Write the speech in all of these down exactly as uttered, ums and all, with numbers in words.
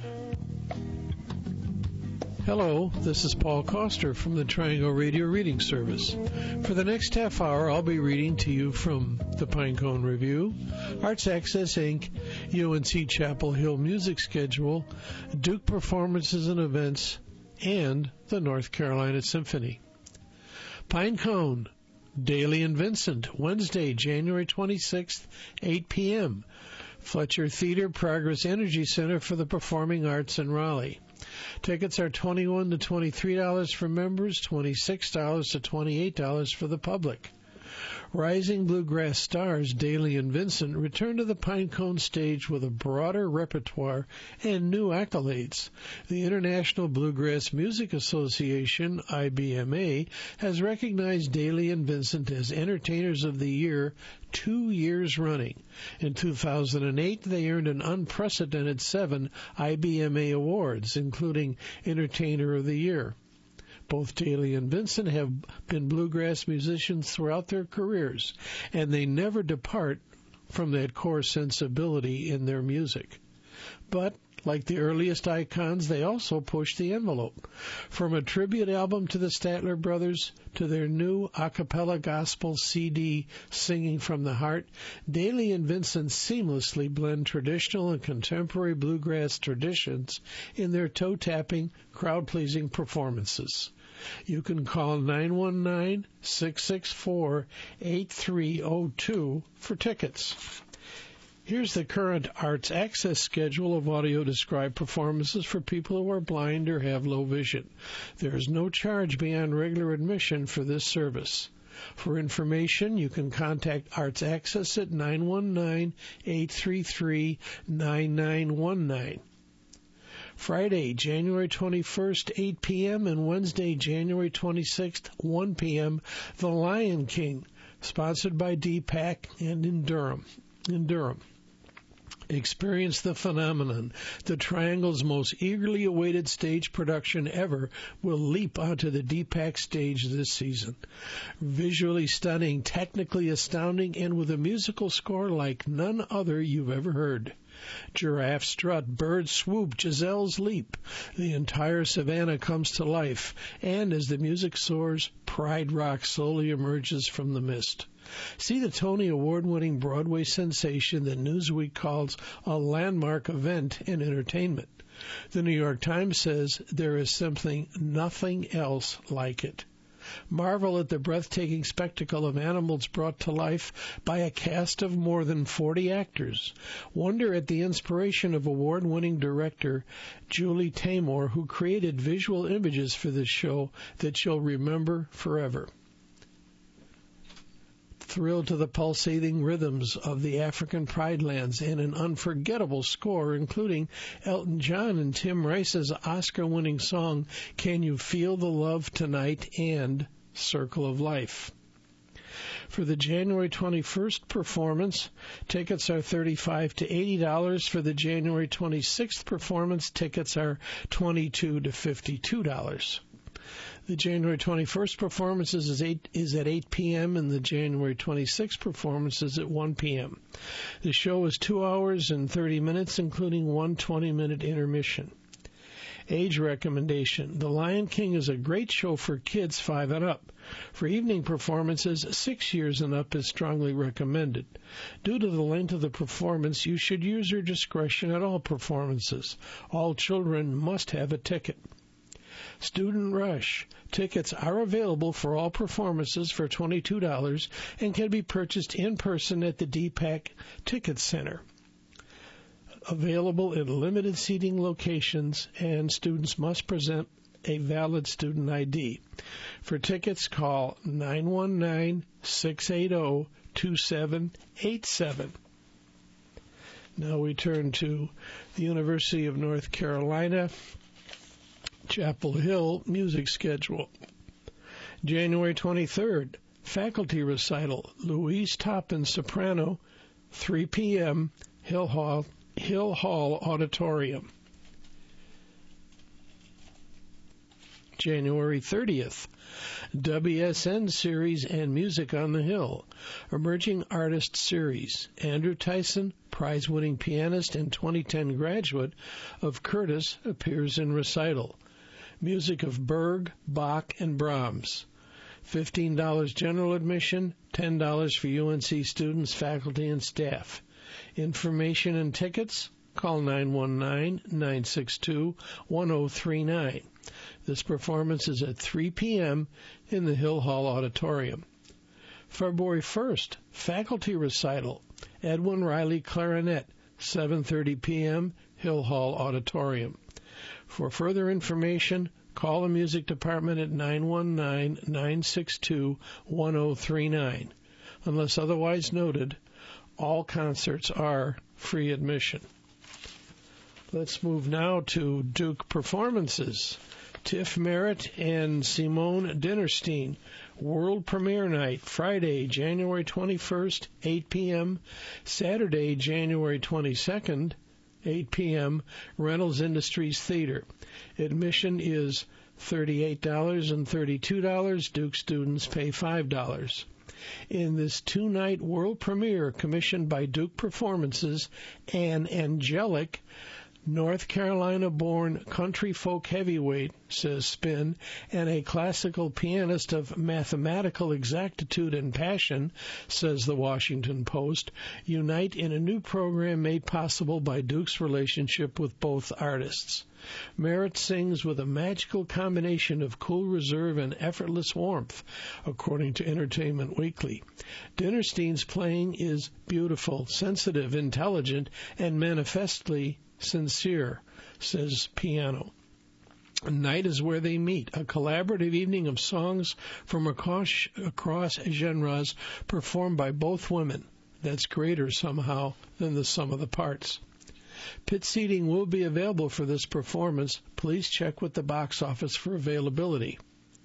Hello, this is Paul Koster from the Triangle Radio Reading Service. For the next half hour, I'll be reading to you from the Pinecone Review, Arts Access Incorporated, U N C Chapel Hill Music Schedule, Duke Performances and Events, and the North Carolina Symphony. Pinecone, Daly and Vincent, Wednesday, January twenty-sixth, eight p.m., Fletcher Theater, Progress Energy Center for the Performing Arts in Raleigh. Tickets are twenty-one dollars to twenty-three dollars for members, twenty-six dollars to twenty-eight dollars for the public. Rising bluegrass stars Daly and Vincent return to the Pinecone stage with a broader repertoire and new accolades. The International Bluegrass Music Association, I B M A, has recognized Daly and Vincent as Entertainers of the Year two years running. In two thousand eight, they earned an unprecedented seven I B M A awards, including Entertainer of the Year. Both Daly and Vincent have been bluegrass musicians throughout their careers, and they never depart from that core sensibility in their music. But, like the earliest icons, they also push the envelope. From a tribute album to the Statler Brothers to their new a cappella gospel C D, Singing from the Heart, Daly and Vincent seamlessly blend traditional and contemporary bluegrass traditions in their toe-tapping, crowd-pleasing performances. You can call nine one nine, six six four, eight three zero two for tickets. Here's the current Arts Access schedule of audio-described performances for people who are blind or have low vision. There is no charge beyond regular admission for this service. For information, you can contact Arts Access at nine one nine, eight three three, nine nine one nine. Friday, January twenty-first, eight p.m., and Wednesday, January twenty-sixth, one p.m., The Lion King, sponsored by D PAC and in Durham. In Durham. Experience the phenomenon. The Triangle's most eagerly awaited stage production ever will leap onto the D PAC stage this season. Visually stunning, technically astounding, and with a musical score like none other you've ever heard. Giraffe strut, bird swoop, Giselle's leap. The entire savannah comes to life, and as the music soars, Pride Rock slowly emerges from the mist. See the Tony Award-winning Broadway sensation that Newsweek calls a landmark event in entertainment. The New York Times says there is simply nothing else like it. Marvel at the breathtaking spectacle of animals brought to life by a cast of more than forty actors. Wonder at the inspiration of award-winning director Julie Taymor, who created visual images for this show that you'll remember forever. Thrilled to the pulsating rhythms of the African Pride Lands and an unforgettable score, including Elton John and Tim Rice's Oscar-winning song, Can You Feel the Love Tonight, and Circle of Life. For the January twenty-first performance, tickets are thirty-five dollars to eighty dollars. For the January twenty-sixth performance, tickets are twenty-two dollars to fifty-two dollars. The January twenty-first performance is, eight, is at eight p.m. and the January twenty-sixth performance is at one p.m. The show is two hours and thirty minutes, including one twenty-minute intermission. Age recommendation. The Lion King is a great show for kids five and up. For evening performances, six years and up is strongly recommended. Due to the length of the performance, you should use your discretion at all performances. All children must have a ticket. Student Rush. Tickets are available for all performances for twenty-two dollars and can be purchased in person at the D PAC Ticket Center. Available in limited seating locations, and students must present a valid student I D. For tickets, call nine one nine, six eight zero, two seven eight seven. Now we turn to the University of North Carolina Chapel Hill music schedule. January twenty-third, faculty recital, Louise Toppin, soprano, three p.m., Hill Hall, Hill Hall Auditorium. January thirtieth. W S N Series and Music on the Hill, Emerging Artist Series. Andrew Tyson, prize-winning pianist and twenty ten graduate of Curtis, appears in recital. Music of Berg, Bach, and Brahms. fifteen dollars general admission, ten dollars for U N C students, faculty, and staff. Information and tickets, call nine one nine, nine six two, one zero three nine. This performance is at three p.m. in the Hill Hall Auditorium. February first, faculty recital, Edwin Riley Clarinet, seven thirty p.m., Hill Hall Auditorium. For further information, call the music department at nine one nine, nine six two, one zero three nine. Unless otherwise noted, all concerts are free admission. Let's move now to Duke performances. Tiff Merritt and Simone Dinnerstein, World Premiere Night, Friday, January twenty-first, eight p.m., Saturday, January twenty-second, eight p.m., Reynolds Industries Theater. Admission is thirty-eight dollars and thirty-two dollars. Duke students pay five dollars. In this two-night world premiere commissioned by Duke Performances, an angelic North Carolina-born country folk heavyweight, says Spin, and a classical pianist of mathematical exactitude and passion, says the Washington Post, unite in a new program made possible by Duke's relationship with both artists. Merritt sings with a magical combination of cool reserve and effortless warmth, according to Entertainment Weekly. Dinnerstein's playing is beautiful, sensitive, intelligent, and manifestly sincere, says Piano. Night is where they meet, a collaborative evening of songs from across, across genres performed by both women. That's greater somehow than the sum of the parts. Pit seating will be available for this performance. Please check with the box office for availability.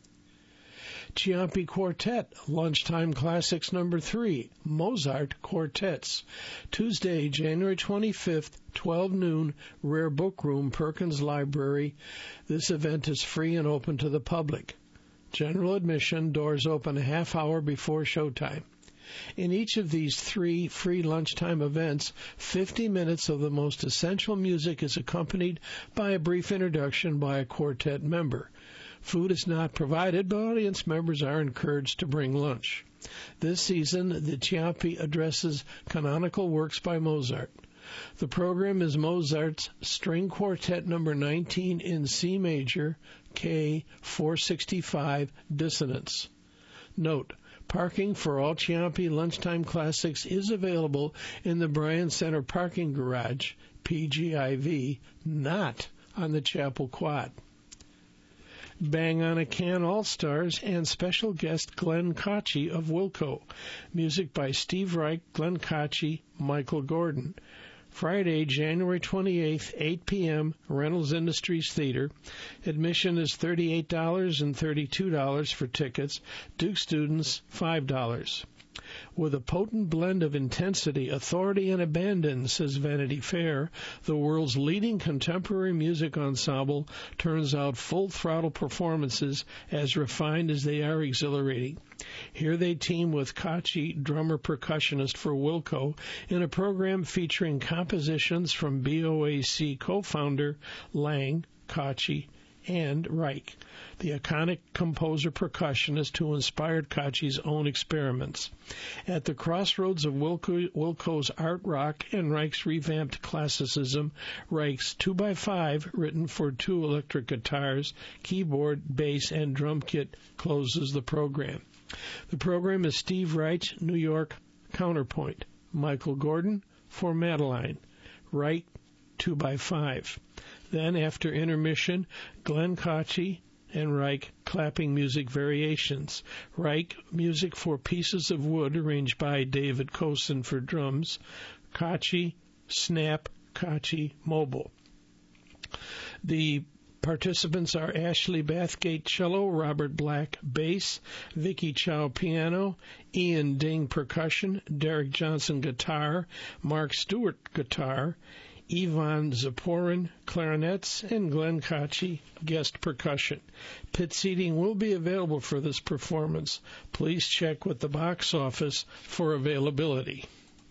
Ciampi Quartet, Lunchtime Classics Number three, Mozart Quartets. Tuesday, January twenty-fifth, twelve noon, Rare Book Room, Perkins Library. This event is free and open to the public. General admission, doors open a half hour before showtime. In each of these three free lunchtime events, fifty minutes of the most essential music is accompanied by a brief introduction by a quartet member. Food is not provided, but audience members are encouraged to bring lunch. This season, the Ciampi addresses canonical works by Mozart. The program is Mozart's String Quartet Number nineteen in C major, K four sixty-five, Dissonance. Note, parking for all Ciampi lunchtime classics is available in the Bryan Center parking garage, P G I V, not on the Chapel Quad. Bang on a Can All-Stars and special guest Glenn Kochi of Wilco. Music by Steve Reich, Glenn Kochi, Michael Gordon. Friday, January twenty-eighth, eight p.m., Reynolds Industries Theater. Admission is thirty-eight dollars and thirty-two dollars for tickets. Duke students, five dollars. With a potent blend of intensity, authority, and abandon, says Vanity Fair, the world's leading contemporary music ensemble turns out full-throttle performances as refined as they are exhilarating. Here they team with Kochi, drummer-percussionist for Wilco, in a program featuring compositions from B O A C co-founder Lang, Kochi, and Reich, the iconic composer-percussionist who inspired Kochi's own experiments. At the crossroads of Wilco, Wilco's art rock and Reich's revamped classicism, Reich's two by five, written for two electric guitars, keyboard, bass, and drum kit, closes the program. The program is Steve Reich's New York counterpoint, Michael Gordon for Madeline, Reich two by five. Then, after intermission, Glenn Kochi and Reich clapping music variations. Reich music for Pieces of Wood, arranged by David Cosin for drums. Kochi, Snap, Kochi, Mobile. The participants are Ashley Bathgate cello, Robert Black bass, Vicky Chow piano, Ian Ding percussion, Derek Johnson guitar, Mark Stewart guitar, Ivan Zaporin, clarinets, and Glenn Kochi, guest percussion. Pit seating will be available for this performance. Please check with the box office for availability.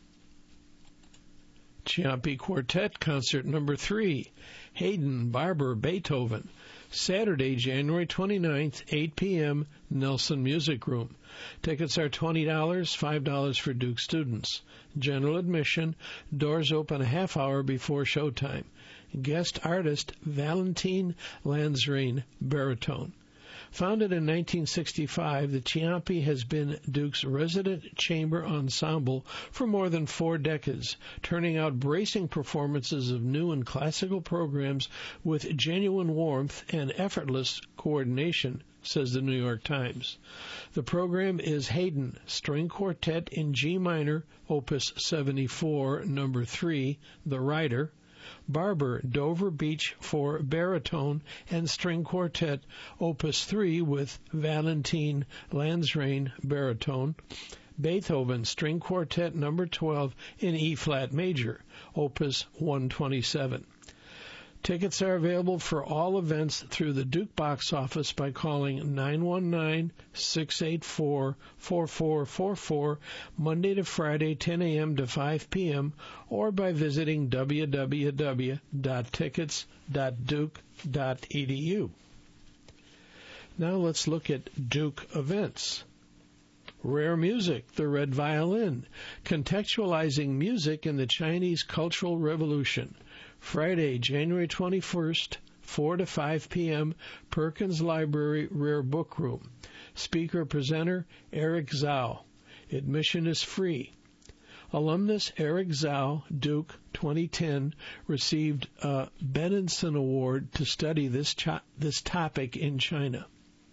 Ciampi Quartet Concert Number three, Haydn, Barber, Beethoven, Saturday, January twenty-ninth, eight p.m., Nelson Music Room. Tickets are twenty dollars, five dollars for Duke students. General admission, doors open a half hour before showtime. Guest artist, Valentin Lanzrain, baritone. Founded in nineteen sixty-five, the Ciampi has been Duke's resident chamber ensemble for more than four decades, turning out bracing performances of new and classical programs with genuine warmth and effortless coordination, says the New York Times. The program is Haydn, String Quartet in G minor, Opus seventy-four, number three, The Rider; Barber, Dover Beach for baritone and string quartet, Opus three with Valentin Lanzrain, baritone; Beethoven, String Quartet number twelve in E-flat major, Opus one twenty-seven. Tickets are available for all events through the Duke box office by calling nine one nine, six eight four, four four four four Monday to Friday, ten a.m. to five p.m., or by visiting w w w dot tickets dot duke dot e d u. Now let's look at Duke events. Rare Music, the Red Violin, contextualizing music in the Chinese Cultural Revolution. Friday, January twenty-first, four to five p.m., Perkins Library Rare Book Room. Speaker presenter Eric Zhao. Admission is free. Alumnus Eric Zhao, Duke, twenty ten, received a Benenson Award to study this cho- this topic in China.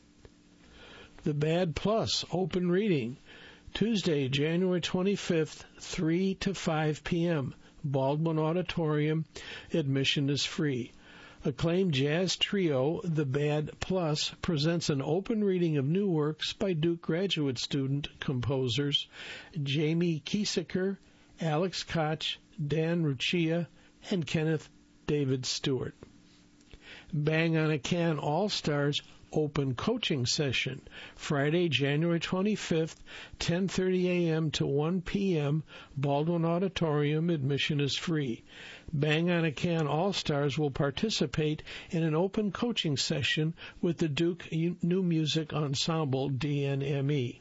The Bad Plus Open Reading, Tuesday, January twenty-fifth, three to five p.m., Baldwin Auditorium. Admission is free. Acclaimed jazz trio, The Bad Plus, presents an open reading of new works by Duke graduate student composers Jamie Kiesecker, Alex Koch, Dan Ruccia, and Kenneth David Stewart. Bang on a Can All-Stars Open Coaching Session, Friday, January twenty-fifth, ten thirty a.m. to one p.m., Baldwin Auditorium. Admission is free. Bang on a Can All-Stars will participate in an open coaching session with the Duke New Music Ensemble, D N M E.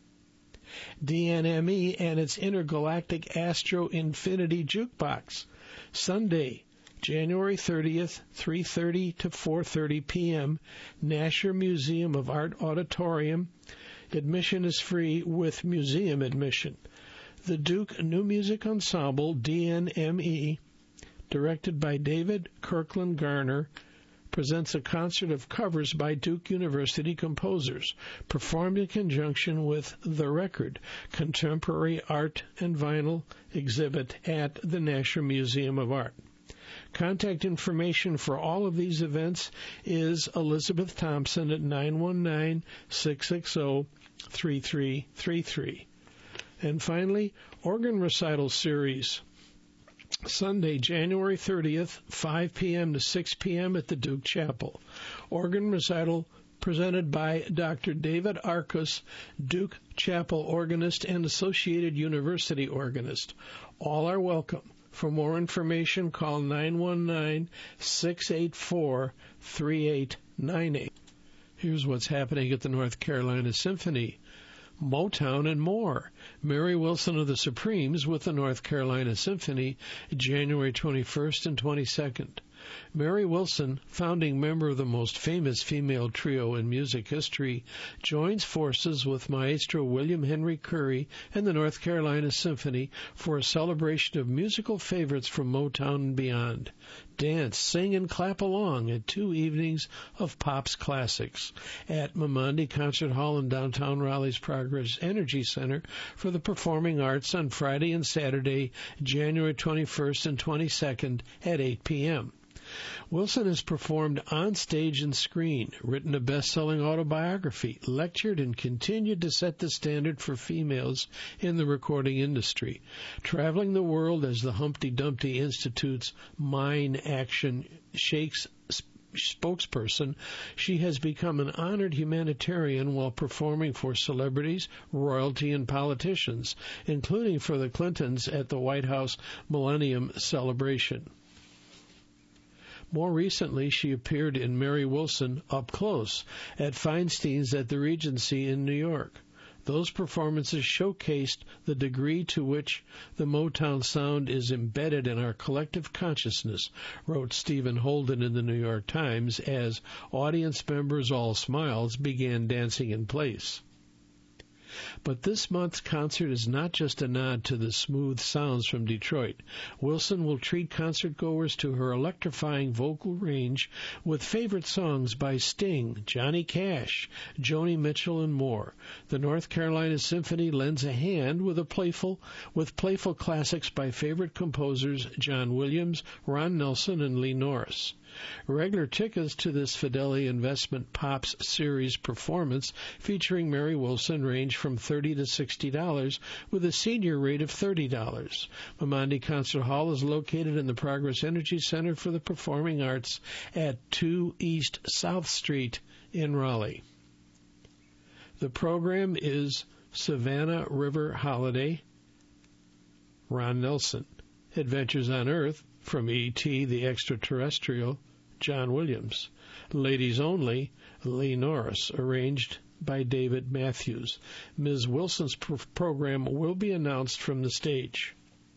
D N M E and its Intergalactic Astro Infinity Jukebox, Sunday, January thirtieth, three thirty to four thirty p.m., Nasher Museum of Art Auditorium. Admission is free with museum admission. The Duke New Music Ensemble, D N M E, directed by David Kirkland Garner, presents a concert of covers by Duke University composers, performed in conjunction with The Record, Contemporary Art and Vinyl exhibit at the Nasher Museum of Art. Contact information for all of these events is Elizabeth Thompson at nine one nine, six six zero, three three three three. And finally, Organ Recital Series, Sunday, January thirtieth, five p.m. to six p.m. at the Duke Chapel. Organ Recital presented by Doctor David Arcus, Duke Chapel organist and Associated University organist. All are welcome. For more information, call nine one nine, six eight four, three eight nine eight. Here's what's happening at the North Carolina Symphony. Motown and more. Mary Wilson of the Supremes with the North Carolina Symphony, January twenty-first and twenty-second. Mary Wilson, founding member of the most famous female trio in music history, joins forces with Maestro William Henry Curry and the North Carolina Symphony for a celebration of musical favorites from Motown and beyond. Dance, sing, and clap along at two evenings of Pop's classics at Mamondi Concert Hall in downtown Raleigh's Progress Energy Center for the Performing Arts on Friday and Saturday, January twenty-first and twenty-second at eight p.m. Wilson has performed on stage and screen, written a best-selling autobiography, lectured, and continued to set the standard for females in the recording industry. Traveling the world as the Humpty Dumpty Institute's Mine Action Shakes spokesperson, she has become an honored humanitarian while performing for celebrities, royalty, and politicians, including for the Clintons at the White House Millennium Celebration. More recently, she appeared in Mary Wilson Up Close at Feinstein's at the Regency in New York. Those performances showcased the degree to which the Motown sound is embedded in our collective consciousness, wrote Stephen Holden in the New York Times, as audience members, all smiles, began dancing in place. But this month's concert is not just a nod to the smooth sounds from Detroit. Wilson will treat concertgoers to her electrifying vocal range with favorite songs by Sting, Johnny Cash, Joni Mitchell, and more. The North Carolina Symphony lends a hand with a playful with playful classics by favorite composers John Williams, Ron Nelson, and Lee Norris. Regular tickets to this Fidelity Investment Pops Series performance featuring Mary Wilson range from thirty dollars to sixty dollars with a senior rate of thirty dollars. Mamandi Concert Hall is located in the Progress Energy Center for the Performing Arts at two East South Street in Raleigh. The program is Savannah River Holiday, Ron Nelson. Adventures on Earth, from E T the Extraterrestrial, John Williams. Ladies Only, Lee Norris, arranged by David Matthews. Miz Wilson's pr- program will be announced from the stage.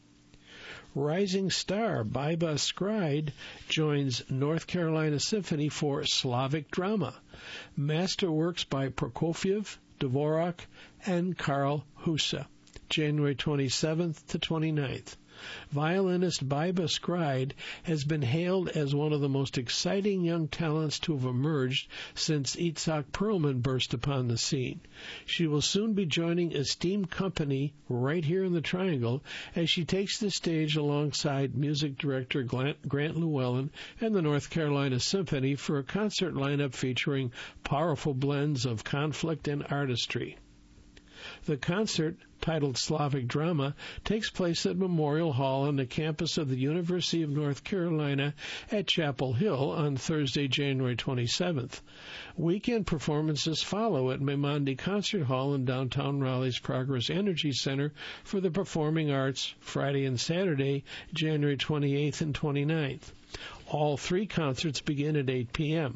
Rising star Biba Skride joins North Carolina Symphony for Slavic Drama. Masterworks by Prokofiev, Dvorak, and Karl Husa, January twenty-seventh to twenty-ninth. Violinist Biba Skride has been hailed as one of the most exciting young talents to have emerged since Itzhak Perlman burst upon the scene. She will soon be joining esteemed company right here in the Triangle as she takes the stage alongside music director Grant Llewellyn and the North Carolina Symphony for a concert lineup featuring powerful blends of conflict and artistry. The concert, titled Slavic Drama, takes place at Memorial Hall on the campus of the University of North Carolina at Chapel Hill on Thursday, January twenty-seventh. Weekend performances follow at Mamandi Concert Hall in downtown Raleigh's Progress Energy Center for the Performing Arts, Friday and Saturday, January twenty-eighth and twenty-ninth. All three concerts begin at eight p.m.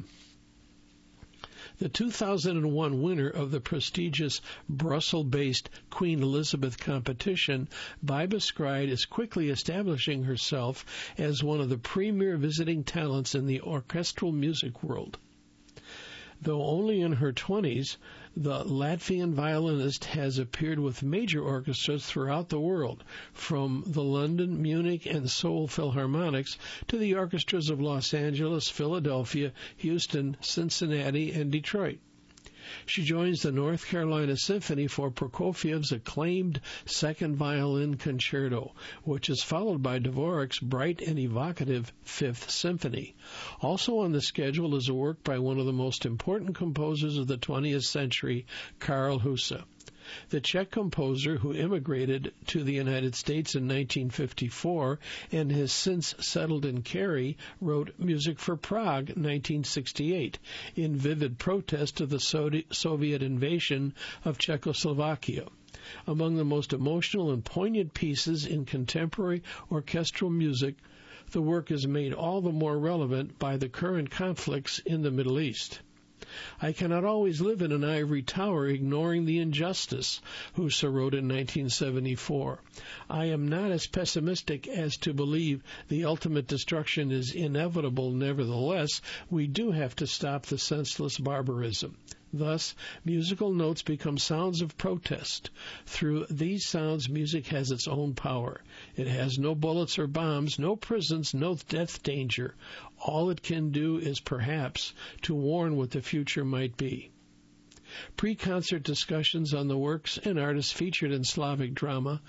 The two thousand one winner of the prestigious Brussels-based Queen Elizabeth competition, Biba Skride is quickly establishing herself as one of the premier visiting talents in the orchestral music world. Though only in her twenties, the Latvian violinist has appeared with major orchestras throughout the world, from the London, Munich, and Seoul Philharmonics to the orchestras of Los Angeles, Philadelphia, Houston, Cincinnati, and Detroit. She joins the North Carolina Symphony for Prokofiev's acclaimed Second Violin Concerto, which is followed by Dvorak's bright and evocative Fifth Symphony. Also on the schedule is a work by one of the most important composers of the twentieth century, Karl Husa. The Czech composer, who immigrated to the United States in nineteen fifty-four and has since settled in Cary, wrote Music for Prague, nineteen sixty-eight, in vivid protest of the Soviet invasion of Czechoslovakia. Among the most emotional and poignant pieces in contemporary orchestral music, the work is made all the more relevant by the current conflicts in the Middle East. I cannot always live in an ivory tower ignoring the injustice, Husa wrote in nineteen seventy-four. I am not as pessimistic as to believe the ultimate destruction is inevitable. Nevertheless, we do have to stop the senseless barbarism. Thus, musical notes become sounds of protest. Through these sounds, music has its own power. It has no bullets or bombs, no prisons, no death danger. All it can do is, perhaps, to warn what the future might be. Pre-concert discussions on the works and artists featured in Slavic Drama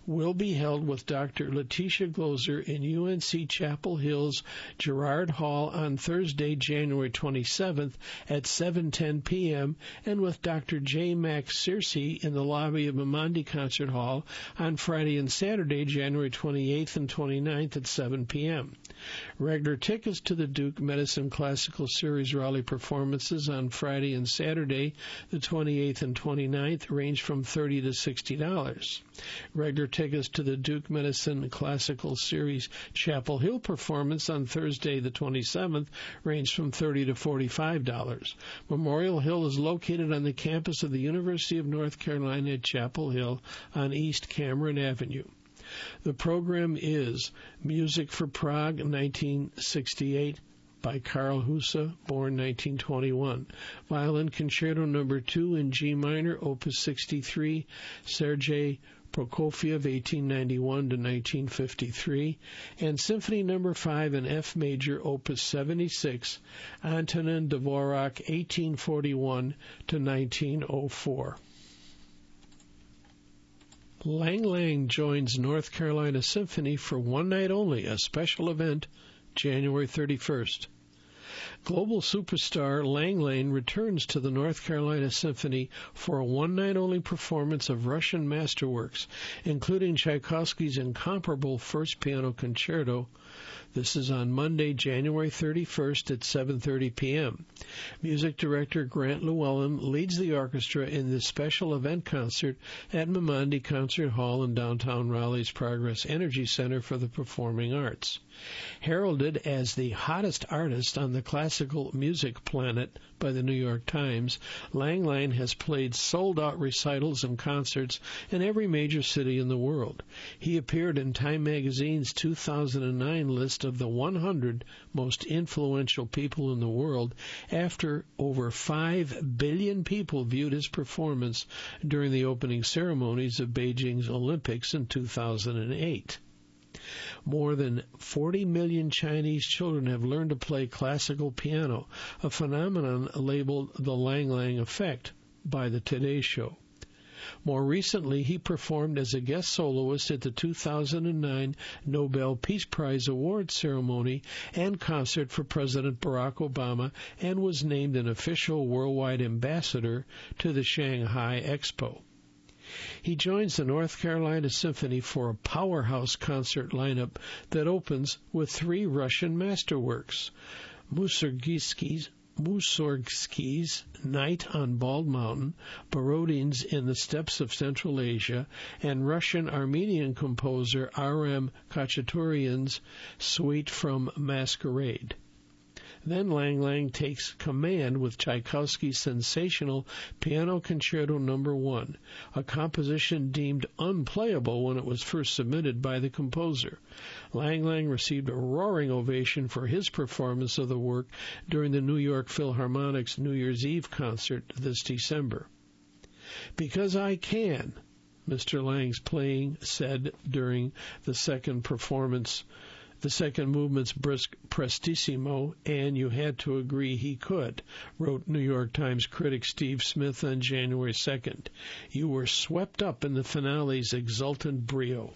will be held with Doctor Letitia Gloser in U N C Chapel Hill's Gerard Hall on Thursday, January twenty-seventh at seven ten p.m. and with Doctor J. Max Searcy in the lobby of Mamandi Concert Hall on Friday and Saturday, January twenty-eighth and twenty-ninth at seven p.m. Regular tickets to the Duke Medicine Classical Series Raleigh performances on Friday and Saturday, the twenty-eighth and twenty-ninth, range from thirty dollars to sixty dollars. Regular tickets to the Duke Medicine Classical Series Chapel Hill performance on Thursday, the twenty-seventh, range from thirty dollars to forty-five dollars. Memorial Hill is located on the campus of the University of North Carolina at Chapel Hill on East Cameron Avenue. The program is Music for Prague, nineteen sixty-eight, by Karl Husa, born nineteen twenty-one. Violin Concerto Number two in G minor, Opus sixty-three, Sergei Prokofiev, eighteen ninety-one to nineteen fifty-three, and Symphony Number five in F major, Opus seventy-six, Antonin Dvorak, eighteen forty-one to nineteen oh four. Lang Lang joins North Carolina Symphony for one night only, a special event, January thirty-first. Global superstar Lang Lang returns to the North Carolina Symphony for a one-night-only performance of Russian masterworks, including Tchaikovsky's incomparable First Piano Concerto. This is on Monday, January thirty-first at seven thirty p.m. Music director Grant Llewellyn leads the orchestra in this special event concert at Mamandi Concert Hall in downtown Raleigh's Progress Energy Center for the Performing Arts. Heralded as the hottest artist on the classical music planet by the New York Times, Lang Lang has played sold-out recitals and concerts in every major city in the world. He appeared in Time magazine's two thousand nine list of the one hundred most influential people in the world after over five billion people viewed his performance during the opening ceremonies of Beijing's Olympics in two thousand eight. More than forty million Chinese children have learned to play classical piano, a phenomenon labeled the Lang Lang effect by the Today Show. More recently, he performed as a guest soloist at the two thousand nine Nobel Peace Prize award ceremony and concert for President Barack Obama and was named an official worldwide ambassador to the Shanghai Expo. He joins the North Carolina Symphony for a powerhouse concert lineup that opens with three Russian masterworks: Mussorgsky's Mussorgsky's Night on Bald Mountain, Borodin's In the Steppes of Central Asia, and Russian-Armenian composer R M Khachaturian's Suite from Masquerade. Then Lang Lang takes command with Tchaikovsky's sensational Piano Concerto Number one, a composition deemed unplayable when it was first submitted by the composer. Lang Lang received a roaring ovation for his performance of the work during the New York Philharmonic's New Year's Eve concert this December. "Because I can," Mister Lang's playing said during the second performance, the second movement's brisk prestissimo, and you had to agree he could, wrote New York Times critic Steve Smith on January second. You were swept up in the finale's exultant brio.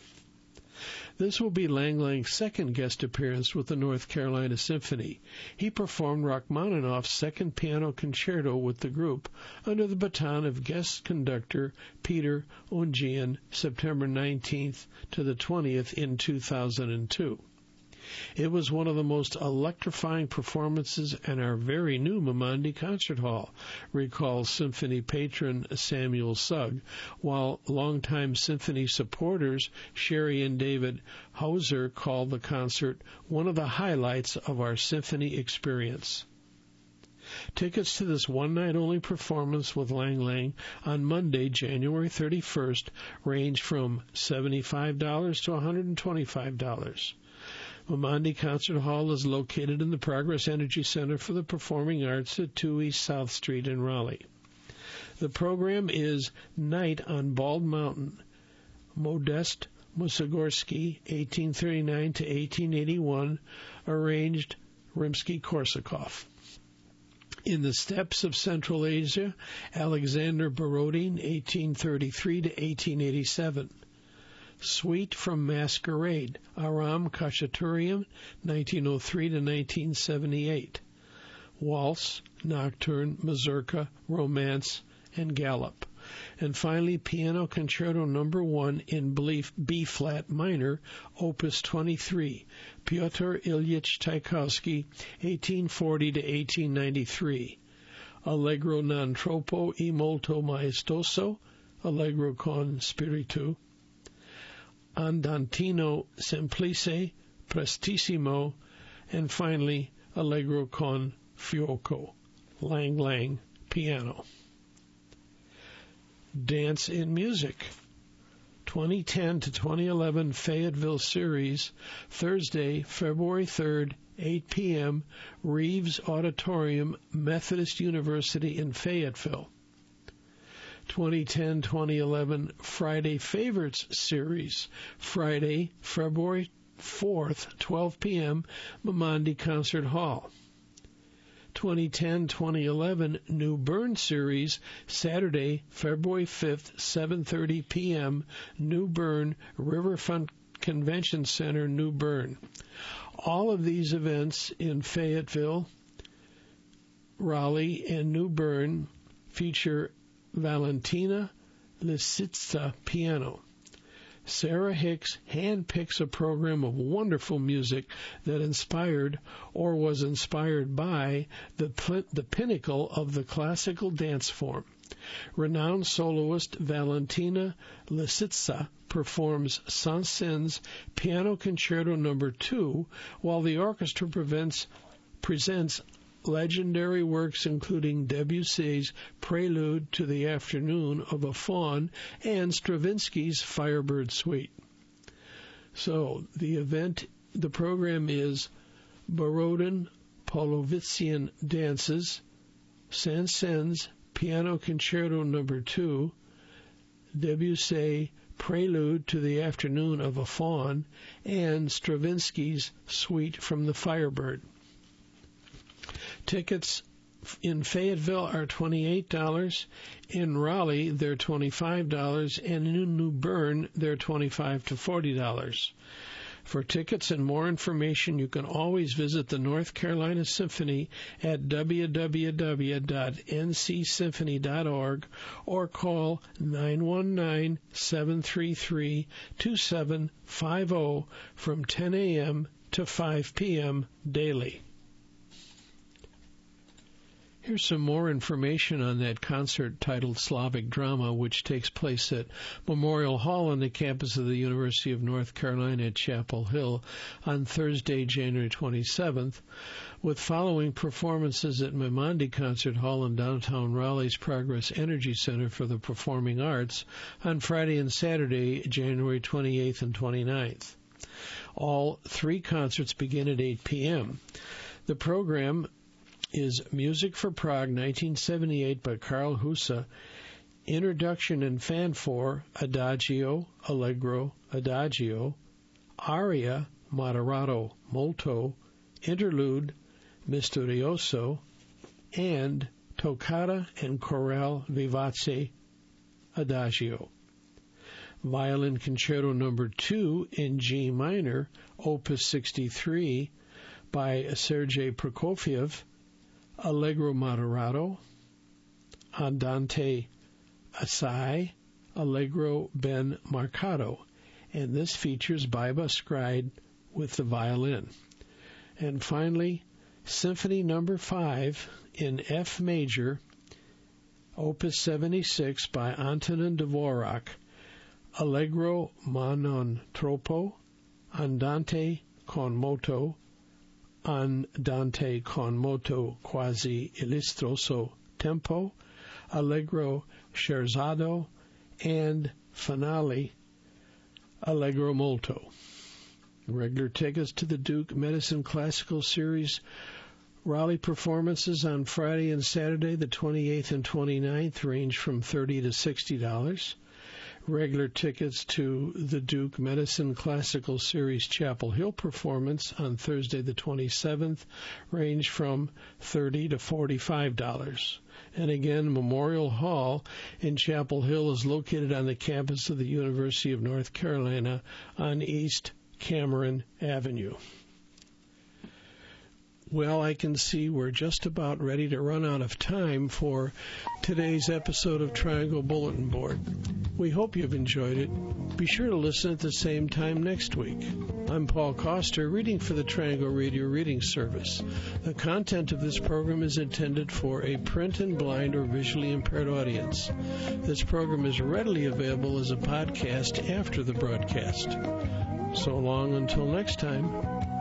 This will be Lang Lang's second guest appearance with the North Carolina Symphony. He performed Rachmaninoff's Second Piano Concerto with the group under the baton of guest conductor Peter Ungian, September nineteenth to the twentieth in two thousand two. It was one of the most electrifying performances in our very new Mamandi Concert Hall, recalls symphony patron Samuel Sugg, while longtime symphony supporters Sherry and David Hauser called the concert one of the highlights of our symphony experience. Tickets to this one-night-only performance with Lang Lang on Monday, January thirty-first, range from seventy-five dollars to one hundred twenty-five dollars. Mamandi Concert Hall is located in the Progress Energy Center for the Performing Arts at two East South Street in Raleigh. The program is Night on Bald Mountain, Modest Mussorgsky, eighteen thirty-nine to eighteen eighty-one, arranged Rimsky-Korsakov. In the Steppes of Central Asia, Alexander Borodin, eighteen thirty-three to eighteen eighty-seven. Suite from Masquerade, Aram Khachaturian, nineteen oh three to nineteen seventy-eight. Waltz, Nocturne, Mazurka, Romance, and Galop. And finally, Piano Concerto Number One in B-flat minor, Opus twenty-three, Pyotr Ilyich Tchaikovsky, eighteen forty to eighteen ninety-three. Allegro non troppo e molto maestoso, Allegro con spiritu. Andantino semplice, prestissimo, and finally, Allegro con fuoco, Lang Lang piano. Dance in Music, twenty ten to twenty eleven Fayetteville Series, Thursday, February third, eight p.m., Reeves Auditorium, Methodist University in Fayetteville. twenty ten to twenty eleven Friday Favorites Series, Friday, February fourth, twelve p.m., Mamandi Concert Hall. twenty ten to twenty eleven New Bern Series, Saturday, February fifth, seven thirty p.m., New Bern, Riverfront Convention Center, New Bern. All of these events in Fayetteville, Raleigh, and New Bern feature Valentina Lisitsa piano. Sarah Hicks handpicks a program of wonderful music that inspired or was inspired by the, pl- the pinnacle of the classical dance form. Renowned soloist Valentina Lisitsa performs Saint-Saëns Piano Concerto Number Two, while the orchestra prevents, presents legendary works including Debussy's Prelude to the Afternoon of a Faun and Stravinsky's Firebird Suite. So the event, the program is Borodin Polovitsyn Dances, Saint-Saëns Piano Concerto Number Two, Debussy Prelude to the Afternoon of a Faun, and Stravinsky's Suite from the Firebird. Tickets in Fayetteville are twenty-eight dollars, in Raleigh they're twenty-five dollars, and in New Bern they're twenty-five to forty dollars. For tickets and more information, you can always visit the North Carolina Symphony at w w w dot n c symphony dot org or call nine one nine, seven three three, two seven five zero from ten a.m. to five p.m. daily. Here's some more information on that concert titled Slavic Drama, which takes place at Memorial Hall on the campus of the University of North Carolina at Chapel Hill on Thursday, January twenty-seventh, with following performances at Mamandi Concert Hall in downtown Raleigh's Progress Energy Center for the Performing Arts on Friday and Saturday, January twenty-eighth and twenty-ninth. All three concerts begin at eight p.m. The program is Music for Prague nineteen seventy-eight by Carl Husa, Introduction and Fanfare, Adagio, Allegro, Adagio, Aria, Moderato, Molto, Interlude, Misterioso, and Toccata and Chorale Vivace, Adagio. Violin Concerto Number Two in G minor, Opus sixty-three by Sergei Prokofiev, Allegro Moderato, Andante Assai, Allegro ben Marcato, and this features Biba Scride with the violin. And finally, Symphony Number Five in F major, Opus seventy-six by Antonin Dvorak, Allegro ma non troppo, Andante con moto, Andante con moto quasi illustroso tempo, Allegro scherzado, and finale, Allegro molto. Regular tickets to the Duke Medicine Classical Series Raleigh performances on Friday and Saturday, the twenty-eighth and twenty-ninth, range from thirty dollars to sixty dollars. Regular tickets to the Duke Medicine Classical Series Chapel Hill performance on Thursday the twenty-seventh range from thirty dollars to forty-five dollars. And again, Memorial Hall in Chapel Hill is located on the campus of the University of North Carolina on East Cameron Avenue. Well, I can see we're just about ready to run out of time for today's episode of Triangle Bulletin Board. We hope you've enjoyed it. Be sure to listen at the same time next week. I'm Paul Coster, reading for the Triangle Radio Reading Service. The content of this program is intended for a print and blind or visually impaired audience. This program is readily available as a podcast after the broadcast. So long until next time.